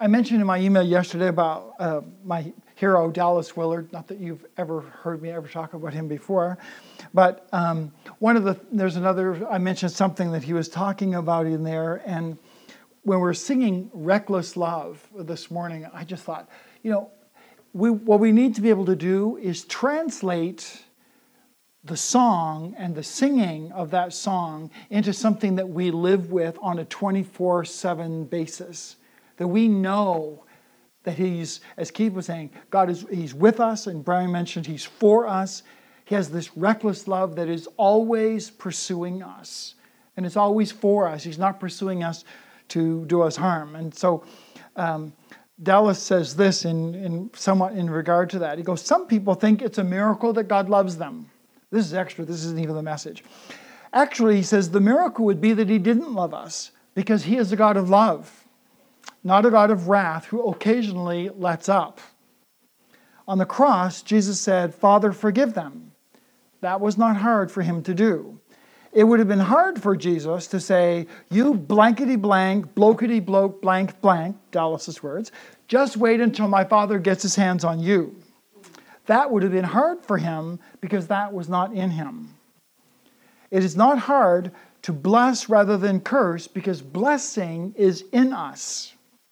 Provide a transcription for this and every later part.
I mentioned in my email yesterday about my hero, Dallas Willard. Not that you've ever heard me ever talk about him before, but I mentioned something that he was talking about in there, and when we're singing Reckless Love this morning, I just thought, what we need to be able to do is translate the song and the singing of that song into something that we live with on a 24/7 basis. That we know that He's, as Keith was saying, He's with us, and Brian mentioned He's for us. He has this reckless love that is always pursuing us. And it's always for us. He's not pursuing us to do us harm. And so Dallas says this in somewhat in regard to that. He goes, some people think it's a miracle that God loves them. This is extra. This isn't even the message. Actually, he says the miracle would be that He didn't love us, because He is a God of love, not a God of wrath who occasionally lets up. On the cross, Jesus said, Father, forgive them. That was not hard for Him to do. It would have been hard for Jesus to say, you blankety blank, blokety bloke, blank blank, Dallas's words, just wait until my Father gets His hands on you. That would have been hard for Him because that was not in Him. It is not hard to bless rather than curse because blessing is in us.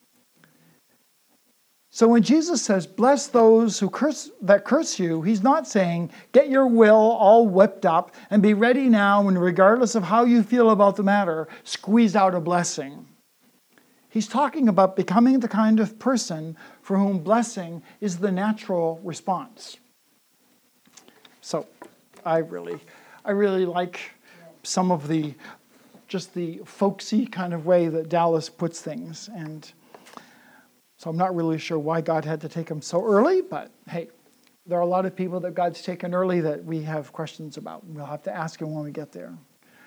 So when Jesus says, bless those that curse you, He's not saying, get your will all whipped up and be ready now, and regardless of how you feel about the matter, squeeze out a blessing. He's talking about becoming the kind of person for whom blessing is the natural response. So I really like some of the folksy kind of way that Dallas puts things, and so I'm not really sure why God had to take Him so early, but hey, there are a lot of people that God's taken early that we have questions about. We'll have to ask Him when we get there.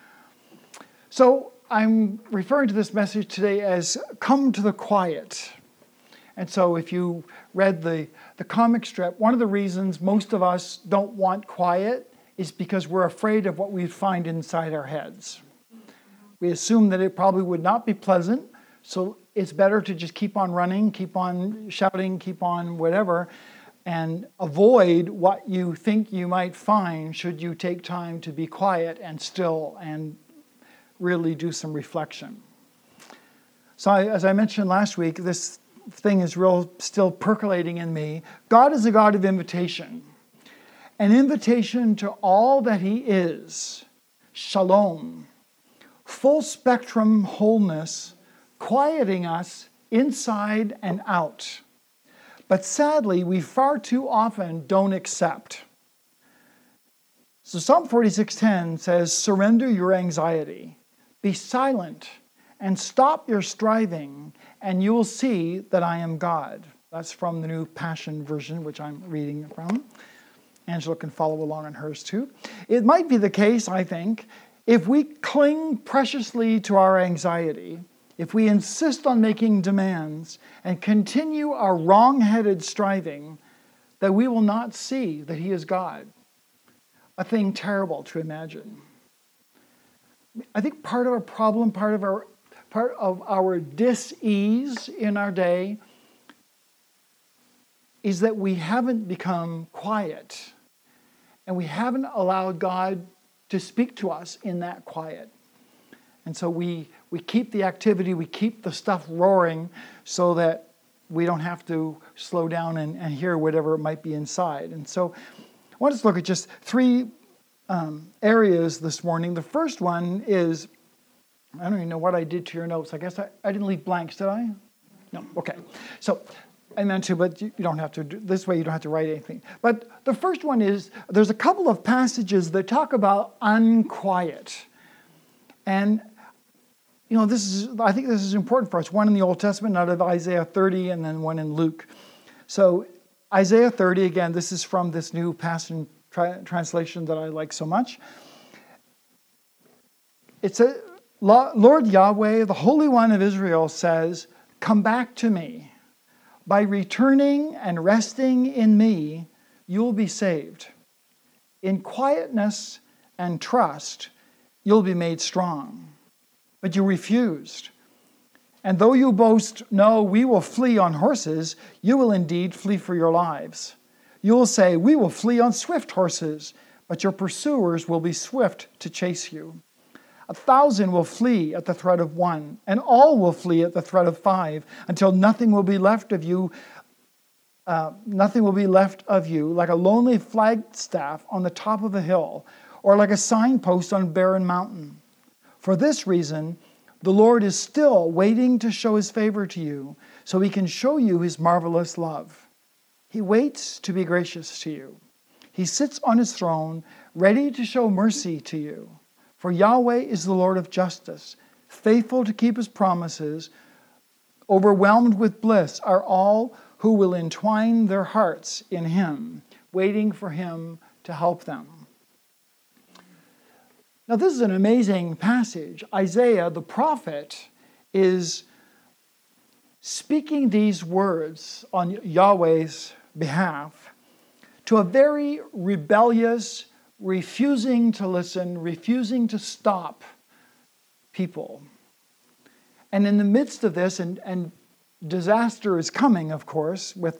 So I'm referring to this message today as Come to the Quiet. And so if you read the comic strip, one of the reasons most of us don't want quiet is because we're afraid of what we find inside our heads. We assume that it probably would not be pleasant, so it's better to just keep on running, keep on shouting, keep on whatever, and avoid what you think you might find should you take time to be quiet and still and really do some reflection. So as I mentioned last week, this thing is still percolating in me. God is a God of invitation. An invitation to all that He is. Shalom. Full spectrum wholeness, quieting us inside and out. But sadly, we far too often don't accept. So Psalm 46:10 says, surrender your anxiety. Be silent and stop your striving, and you will see that I am God. That's from the New Passion Version, which I'm reading from. Angela can follow along on hers too. It might be the case, I think, if we cling preciously to our anxiety, if we insist on making demands and continue our wrong-headed striving, that we will not see that He is God. A thing terrible to imagine. I think part of our problem, part of our dis-ease in our day is that we haven't become quiet, and we haven't allowed God to speak to us in that quiet. And so we keep the activity, we keep the stuff roaring so that we don't have to slow down and hear whatever might be inside. And so I want us to look at just three areas this morning. The first one is, I don't even know what I did to your notes. I guess I didn't leave blanks, did I? No, okay. So I meant to, but you don't have to. This way you don't have to write anything. But the first one is, there's a couple of passages that talk about unquiet. And I think this is important for us. One in the Old Testament out of Isaiah 30, and then one in Luke. So Isaiah 30, again, this is from this New Passion translation that I like so much. It says, Lord Yahweh, the Holy One of Israel, says, come back to me. By returning and resting in me, you'll be saved. In quietness and trust, you'll be made strong. But you refused. And though you boast, no, we will flee on horses, you will indeed flee for your lives. You will say, we will flee on swift horses, but your pursuers will be swift to chase you. 1,000 will flee at the threat of one, and all will flee at the threat of 5, until nothing will be left of you. Nothing will be left of you, like a lonely flagstaff on the top of a hill, or like a signpost on a barren mountain. For this reason, the Lord is still waiting to show his favor to you, so he can show you his marvelous love. He waits to be gracious to you. He sits on his throne, ready to show mercy to you. For Yahweh is the Lord of justice, faithful to keep his promises. Overwhelmed with bliss are all who will entwine their hearts in him, waiting for him to help them. Now, this is an amazing passage. Isaiah, the prophet, is speaking these words on Yahweh's behalf to a very rebellious, refusing to listen, refusing to stop people. And in the midst of this, and disaster is coming, of course, with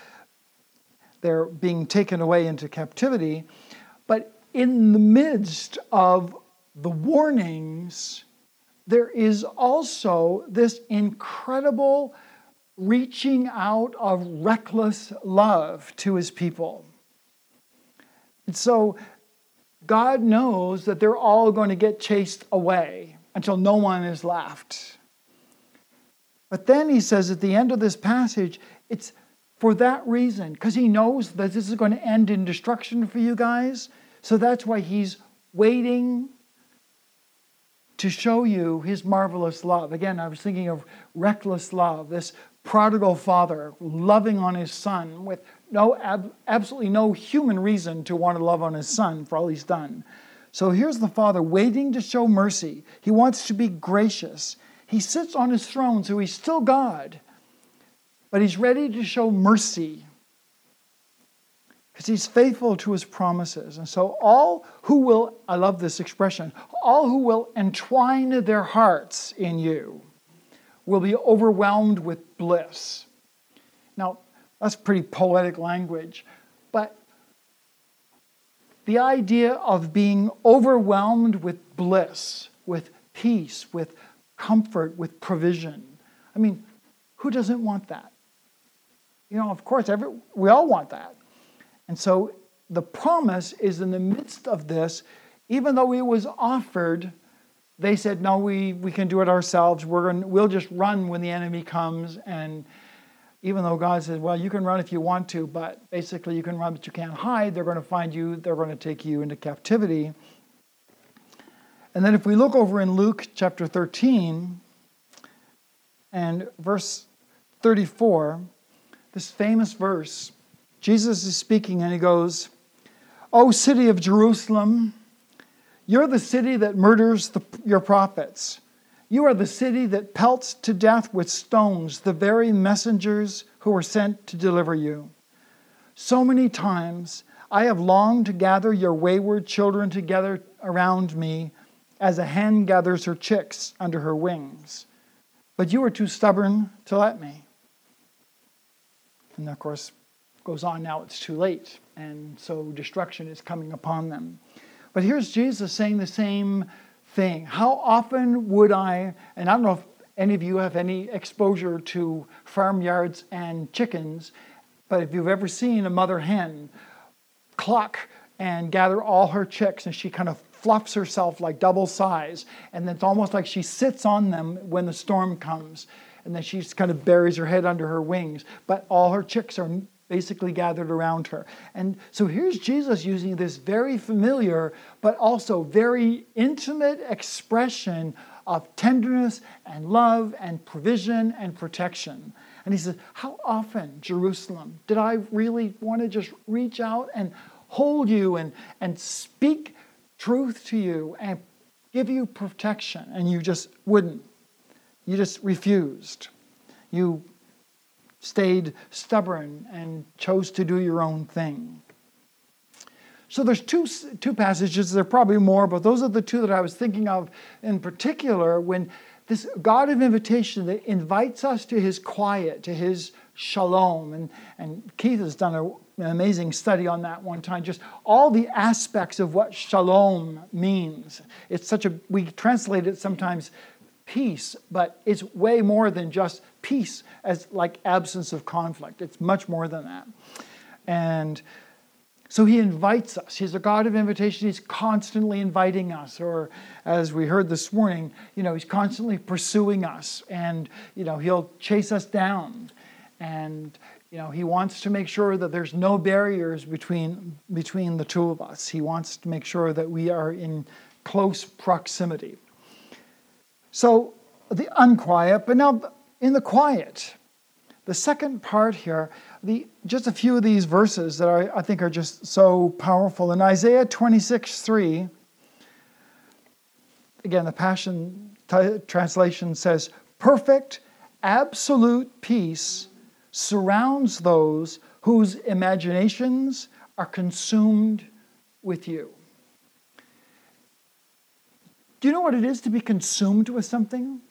they're being taken away into captivity, but in the midst of the warnings, there is also this incredible reaching out of reckless love to his people. And so God knows that they're all going to get chased away until no one is left. But then he says at the end of this passage, it's for that reason, because he knows that this is going to end in destruction for you guys. So that's why he's waiting to show you his marvelous love. Again, I was thinking of reckless love, this prodigal father loving on his son with absolutely no human reason to want to love on his son for all he's done. So here's the father waiting to show mercy. He wants to be gracious. He sits on his throne, so he's still God, but he's ready to show mercy because he's faithful to his promises. And so all who will, I love this expression, all who will entwine their hearts in you will be overwhelmed with bliss. Now, that's pretty poetic language, but the idea of being overwhelmed with bliss, with peace, with comfort, with provision. I mean, who doesn't want that? You know, of course, we all want that. And so the promise is in the midst of this, even though it was offered, they said, no, we can do it ourselves. We'll just run when the enemy comes. And even though God says, well, you can run if you want to, but basically you can run, but you can't hide. They're going to find you. They're going to take you into captivity. And then if we look over in Luke chapter 13 and verse 34, this famous verse, Jesus is speaking and he goes, "O city of Jerusalem, you're the city that murders your prophets. You are the city that pelts to death with stones the very messengers who were sent to deliver you. So many times I have longed to gather your wayward children together around me as a hen gathers her chicks under her wings. But you are too stubborn to let me." And of course, goes on, now it's too late. And so destruction is coming upon them. But here's Jesus saying the same thing. How often would I, and I don't know if any of you have any exposure to farmyards and chickens, but if you've ever seen a mother hen cluck and gather all her chicks, and she kind of fluffs herself like double size, and then it's almost like she sits on them when the storm comes, and then she just kind of buries her head under her wings, but all her chicks are basically gathered around her. And so here's Jesus using this very familiar but also very intimate expression of tenderness and love and provision and protection. And he says, how often, Jerusalem, did I really want to just reach out and hold you and speak truth to you and give you protection, and you just wouldn't. You just refused. You stayed stubborn and chose to do your own thing. So there's two passages. There are probably more, but those are the two that I was thinking of in particular when this God of invitation that invites us to his quiet, to his shalom. And Keith has done an amazing study on that one time, just all the aspects of what shalom means. We translate it sometimes peace, but it's way more than just peace as like absence of conflict. It's much more than that. And so he invites us. He's a God of invitation. He's constantly inviting us. Or as we heard this morning, he's constantly pursuing us. And, he'll chase us down. And, he wants to make sure that there's no barriers between the two of us. He wants to make sure that we are in close proximity. So the unquiet, but now in the quiet. The second part here, just a few of these verses that I think are just so powerful. In Isaiah 26:3, again, the Passion Translation says, perfect, absolute peace surrounds those whose imaginations are consumed with you. Do you know what it is to be consumed with something?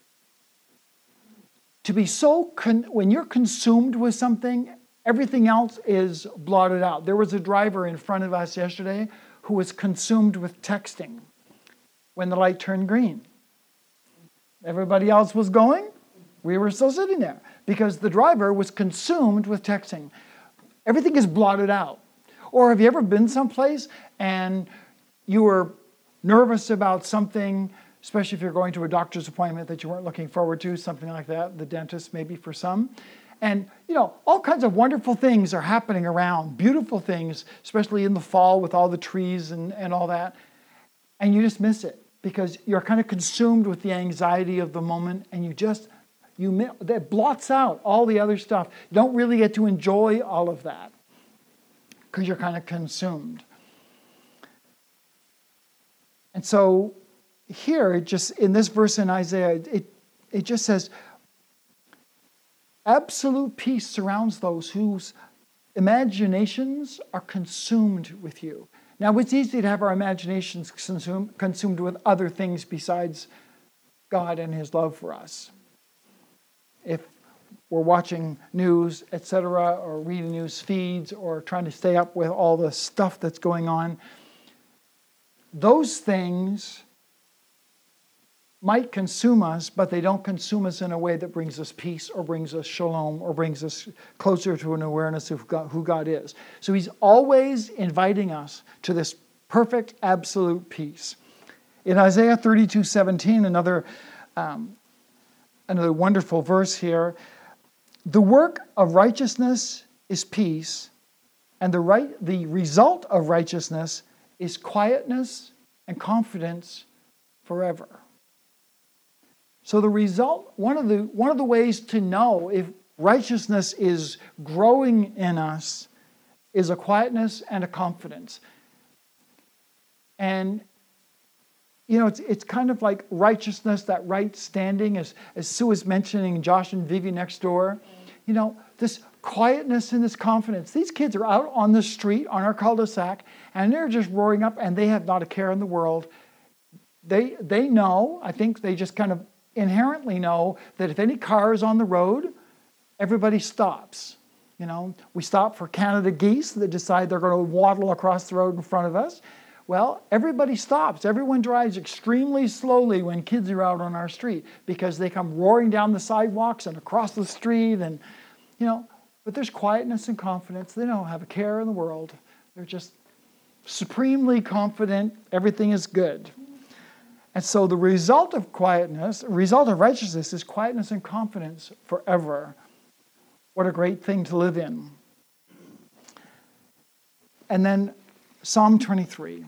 To be when you're consumed with something, everything else is blotted out. There was a driver in front of us yesterday who was consumed with texting when the light turned green. Everybody else was going. We were still sitting there because the driver was consumed with texting. Everything is blotted out. Or have you ever been someplace and you were nervous about something, especially if you're going to a doctor's appointment that you weren't looking forward to, something like that, the dentist maybe for some. And, all kinds of wonderful things are happening around, beautiful things, especially in the fall with all the trees and all that. And you just miss it because you're kind of consumed with the anxiety of the moment and that blots out all the other stuff. You don't really get to enjoy all of that because you're kind of consumed. And so here, just in this verse in Isaiah, it just says, absolute peace surrounds those whose imaginations are consumed with you. Now, it's easy to have our imaginations consumed with other things besides God and his love for us. If we're watching news, etc., or reading news feeds, or trying to stay up with all the stuff that's going on, those things might consume us, but they don't consume us in a way that brings us peace or brings us shalom or brings us closer to an awareness of who God is. So he's always inviting us to this perfect, absolute peace. In Isaiah 32:17, another wonderful verse here, the work of righteousness is peace, and the result of righteousness is quietness and confidence forever. So the result, one of the ways to know if righteousness is growing in us is a quietness and a confidence. And it's kind of like righteousness, that right standing, as Sue was mentioning, Josh and Vivi next door. This quietness and this confidence. These kids are out on the street, on our cul-de-sac, and they're just roaring up, and they have not a care in the world. They know, I think they just kind of inherently know that if any car is on the road, everybody stops. We stop for Canada geese that decide they're going to waddle across the road in front of us. Well, everybody stops. Everyone drives extremely slowly when kids are out on our street because they come roaring down the sidewalks and across the street and, but there's quietness and confidence. They don't have a care in the world. They're just supremely confident. Everything is good. And so the result of righteousness is quietness and confidence forever. What a great thing to live in. And then Psalm 23.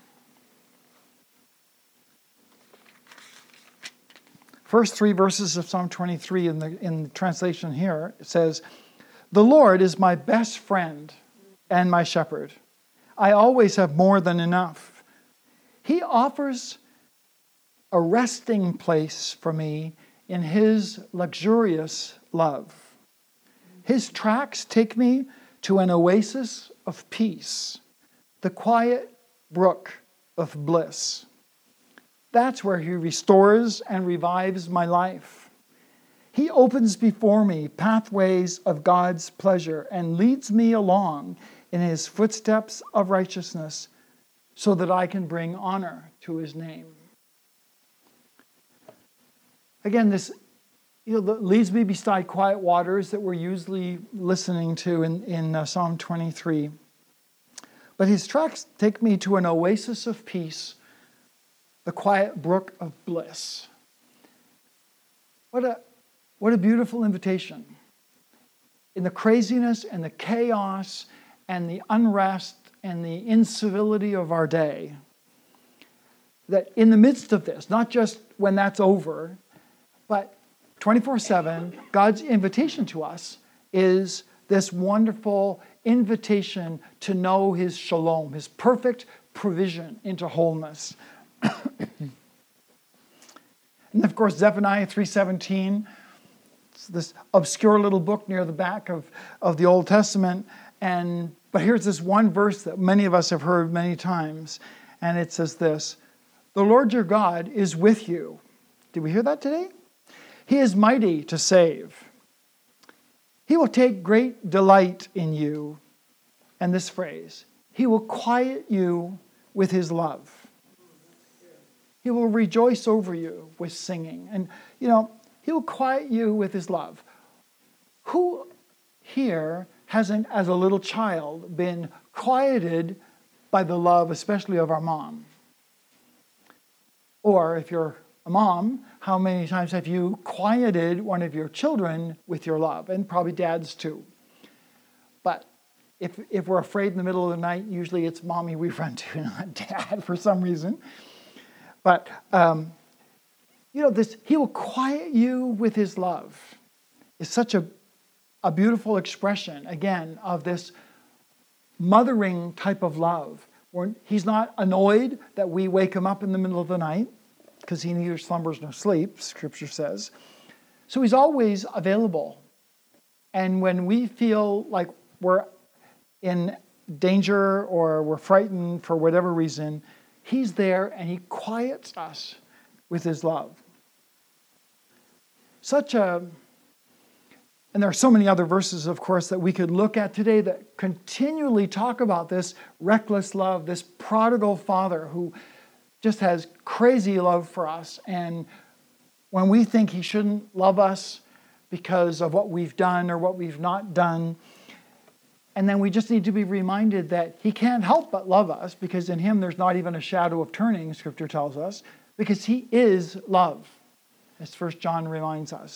First three verses of Psalm 23 in the translation here, it says, "The Lord is my best friend and my shepherd. I always have more than enough. He offers a resting place for me in his luxurious love. His tracks take me to an oasis of peace, the quiet brook of bliss. That's where He restores and revives my life. He opens before me pathways of God's pleasure and leads me along in His footsteps of righteousness so that I can bring honor to His name. Again, this leads me beside quiet waters that we're usually listening to in Psalm 23. But His tracks take me to an oasis of peace, the quiet brook of bliss. What a beautiful invitation. In the craziness and the chaos and the unrest and the incivility of our day, that in the midst of this, not just when that's over, but 24/7, God's invitation to us is this wonderful invitation to know His shalom, His perfect provision into wholeness. And of course, Zephaniah 3:17, it's this obscure little book near the back of the Old Testament. But here's this one verse that many of us have heard many times, and it says this: "The Lord your God is with you." Did we hear that today? "He is mighty to save. He will take great delight in you." And this phrase, "He will quiet you with His love. He will rejoice over you with singing." And, He will quiet you with His love. Who here hasn't, as a little child, been quieted by the love, especially of our mom? Or if you're a mom, how many times have you quieted one of your children with your love? And probably dads too. But if we're afraid in the middle of the night, usually it's mommy we run to, not dad for some reason. But, He will quiet you with His love. It's such a beautiful expression, again, of this mothering type of love. Where He's not annoyed that we wake Him up in the middle of the night, because He neither slumbers nor sleeps, Scripture says. So He's always available. And when we feel like we're in danger or we're frightened for whatever reason, He's there and He quiets us with His love. And there are so many other verses, of course, that we could look at today that continually talk about this reckless love, this prodigal father who just has crazy love for us. And when we think He shouldn't love us because of what we've done or what we've not done, and then we just need to be reminded that He can't help but love us, because in Him there's not even a shadow of turning, Scripture tells us, because He is love, as 1 John reminds us.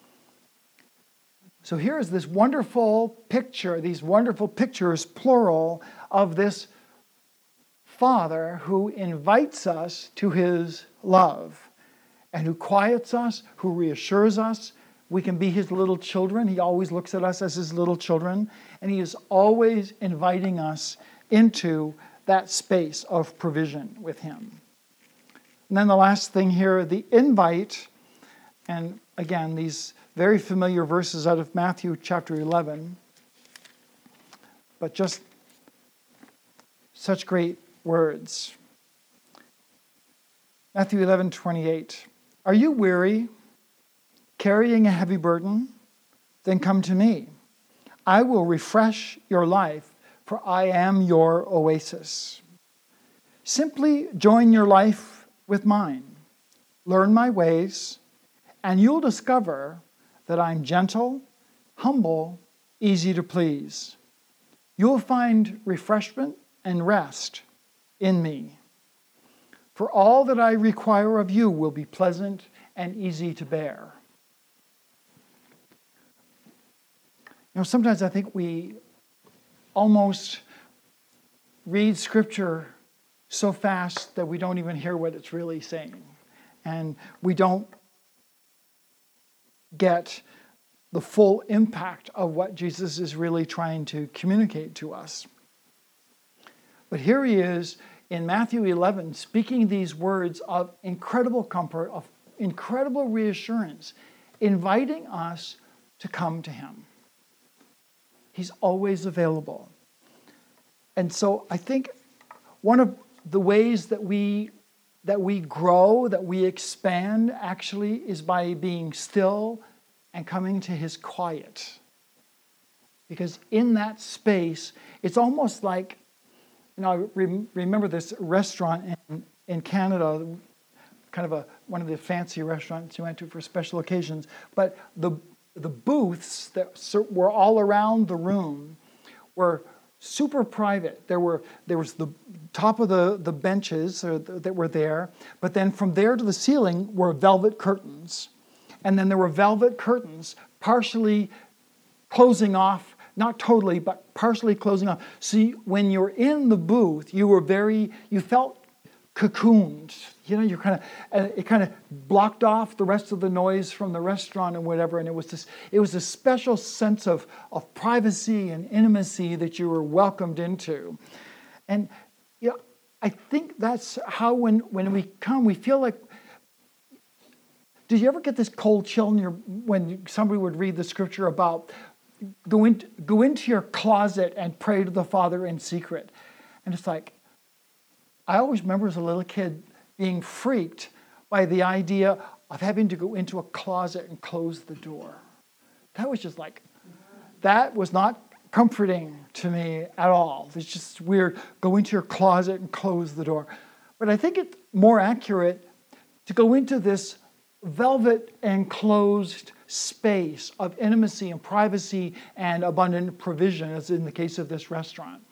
So here is this wonderful picture, these wonderful pictures, plural, of this Father who invites us to His love and who quiets us, who reassures us. We can be His little children. He always looks at us as His little children, and He is always inviting us into that space of provision with Him. And then the last thing here, the invite, and again, these very familiar verses out of Matthew chapter 11, but just such great words. Matthew 11:28. "Are you weary, carrying a heavy burden? Then come to me. I will refresh your life, for I am your oasis. Simply join your life with mine. Learn my ways, and you'll discover that I'm gentle, humble, easy to please. You'll find refreshment and rest in me. For all that I require of you will be pleasant and easy to bear." Sometimes I think we almost read Scripture so fast that we don't even hear what it's really saying. And we don't get the full impact of what Jesus is really trying to communicate to us. But here He is in Matthew 11 speaking these words of incredible comfort, of incredible reassurance, inviting us to come to Him. He's always available. And so I think one of the ways that we that we grow, that we expand, actually, is by being still and coming to his quiet. Because in that space, it's almost like, I remember this restaurant in Canada, kind of one of the fancy restaurants you went to for special occasions, but the booths that were all around the room were super private. There was the top of the benches that were there, but then from there to the ceiling were velvet curtains. And then there were velvet curtains partially closing off, not totally, but partially closing off. So when you're in the booth, you felt cocooned. You're it kind of blocked off the rest of the noise from the restaurant and whatever, and it was a special sense of privacy and intimacy that you were welcomed into. And I think that's how when we come, we feel like. Did you ever get this cold chill when somebody would read the scripture about go into your closet and pray to the Father in secret? And it's like, I always remember as a little kid being freaked by the idea of having to go into a closet and close the door. That was just that was not comforting to me at all. It's just weird. Go into your closet and close the door. But I think it's more accurate to go into this velvet enclosed space of intimacy and privacy and abundant provision, as in the case of this restaurant.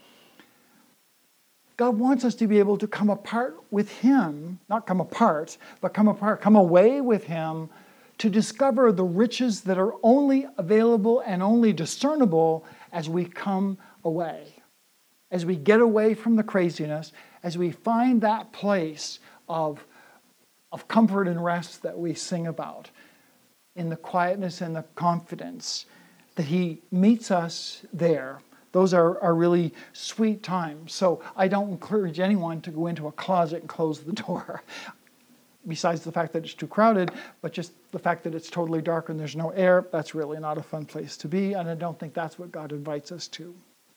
God wants us to be able to come apart with him, not come apart, but come away with him to discover the riches that are only available and only discernible as we come away. As we get away from the craziness, as we find that place of comfort and rest that we sing about, in the quietness and the confidence that he meets us there. Those are really sweet times. So I don't encourage anyone to go into a closet and close the door. Besides the fact that it's too crowded, but just the fact that it's totally dark and there's no air, that's really not a fun place to be, and I don't think that's what God invites us to.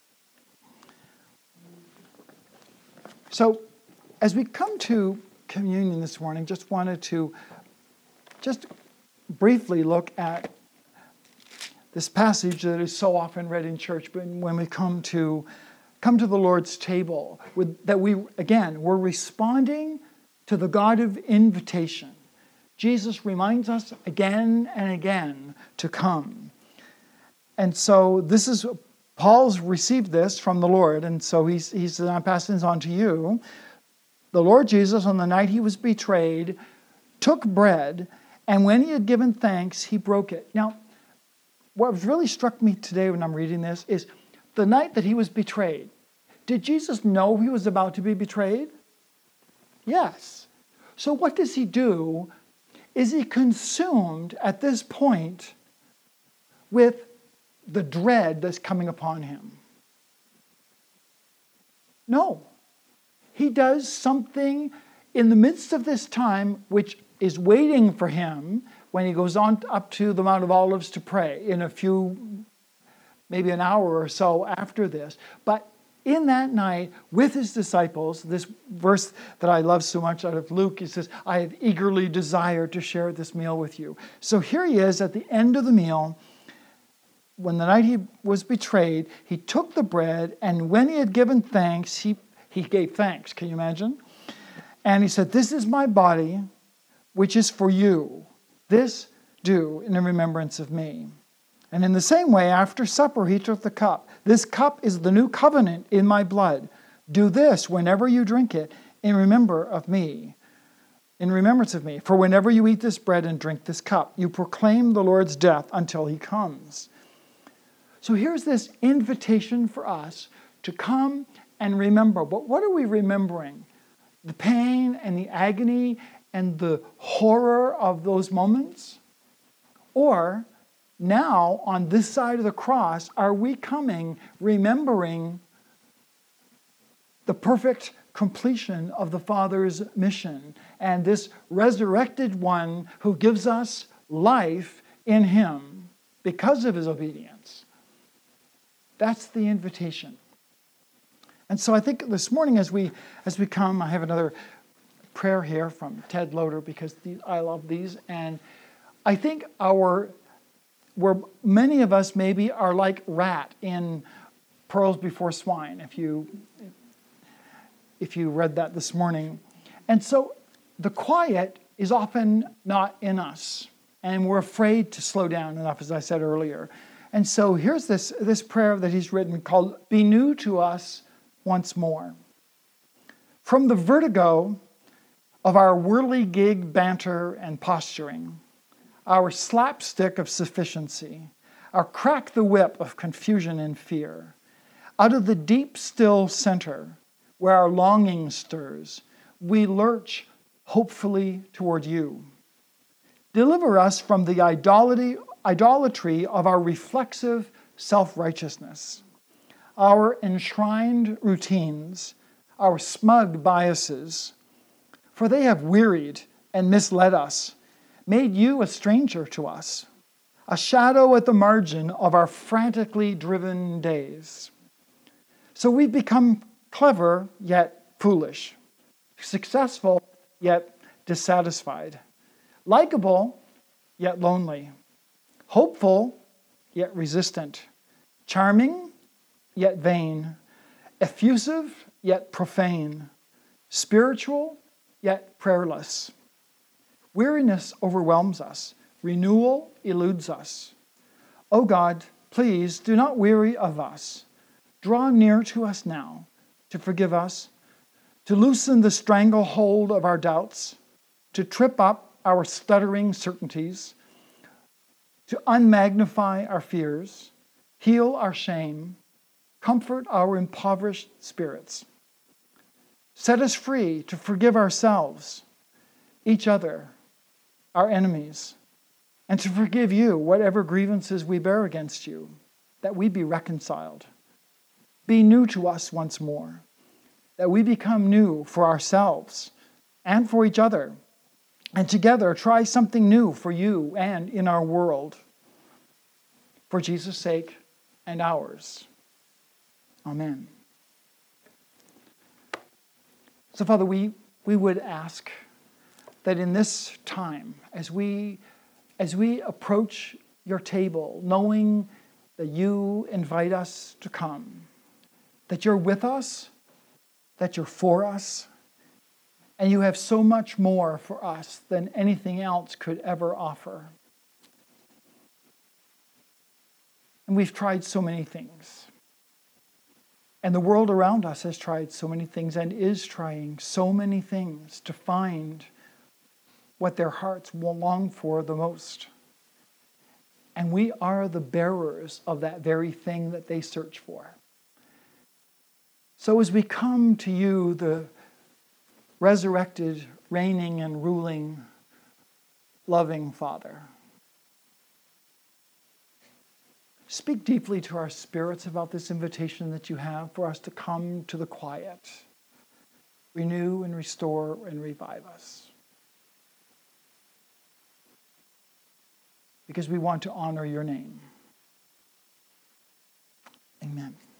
So as we come to communion this morning, just wanted to just briefly look at this passage that is so often read in church, but when we come to the Lord's table, we're responding to the God of invitation. Jesus reminds us again and again to come. And so this is, Paul's received this from the Lord, and so he says, I'm passing this on to you. The Lord Jesus, on the night he was betrayed, took bread, and when he had given thanks, he broke it. Now, what really struck me today when I'm reading this is the night that he was betrayed. Did Jesus know he was about to be betrayed? Yes. So what does he do? Is he consumed at this point with the dread that's coming upon him? No. He does something in the midst of this time which is waiting for him when he goes on up to the Mount of Olives to pray in maybe an hour or so after this. But in that night, with his disciples, this verse that I love so much out of Luke, he says, I have eagerly desired to share this meal with you. So here he is at the end of the meal. When the night he was betrayed, he took the bread, and when he had given thanks, he gave thanks. Can you imagine? And he said, this is my body, which is for you. This do in remembrance of me. And in the same way, after supper, he took the cup. This cup is the new covenant in my blood. Do this whenever you drink it in remembrance of me. For whenever you eat this bread and drink this cup, you proclaim the Lord's death until he comes. So here's this invitation for us to come and remember. But what are we remembering? The pain and the agony and the horror of those moments? Or now, on this side of the cross, are we coming remembering the perfect completion of the Father's mission and this resurrected one who gives us life in him because of his obedience? That's the invitation. And so I think this morning as we come, I have another prayer here from Ted Loader, because I love these. And I think where many of us maybe are like rat in Pearls Before Swine, if you read that this morning. And so the quiet is often not in us, and we're afraid to slow down enough, as I said earlier. And so here's this prayer that he's written called, Be New to Us Once More. From the vertigo of our whirligig banter and posturing, our slapstick of sufficiency, our crack the whip of confusion and fear, out of the deep still center where our longing stirs, we lurch hopefully toward you. Deliver us from the idolatry of our reflexive self-righteousness, our enshrined routines, our smug biases, for they have wearied and misled us, made you a stranger to us, a shadow at the margin of our frantically driven days. So we've become clever yet foolish, successful yet dissatisfied, likable yet lonely, hopeful yet resistant, charming yet vain, effusive yet profane, spiritual yet prayerless. Weariness overwhelms us. Renewal eludes us. O God, please do not weary of us. Draw near to us now to forgive us, to loosen the stranglehold of our doubts, to trip up our stuttering certainties, to unmagnify our fears, heal our shame, comfort our impoverished spirits. Set us free to forgive ourselves, each other, our enemies, and to forgive you whatever grievances we bear against you, that we be reconciled. Be new to us once more, that we become new for ourselves and for each other, and together try something new for you and in our world, for Jesus' sake and ours. Amen. So, Father, we would ask that in this time, as we approach your table, knowing that you invite us to come, that you're with us, that you're for us, and you have so much more for us than anything else could ever offer. And we've tried so many things. And the world around us has tried so many things and is trying so many things to find what their hearts will long for the most. And we are the bearers of that very thing that they search for. So as we come to you, the resurrected, reigning and ruling, loving Father, speak deeply to our spirits about this invitation that you have for us to come to the quiet, renew and restore and revive us. Because we want to honor your name. Amen.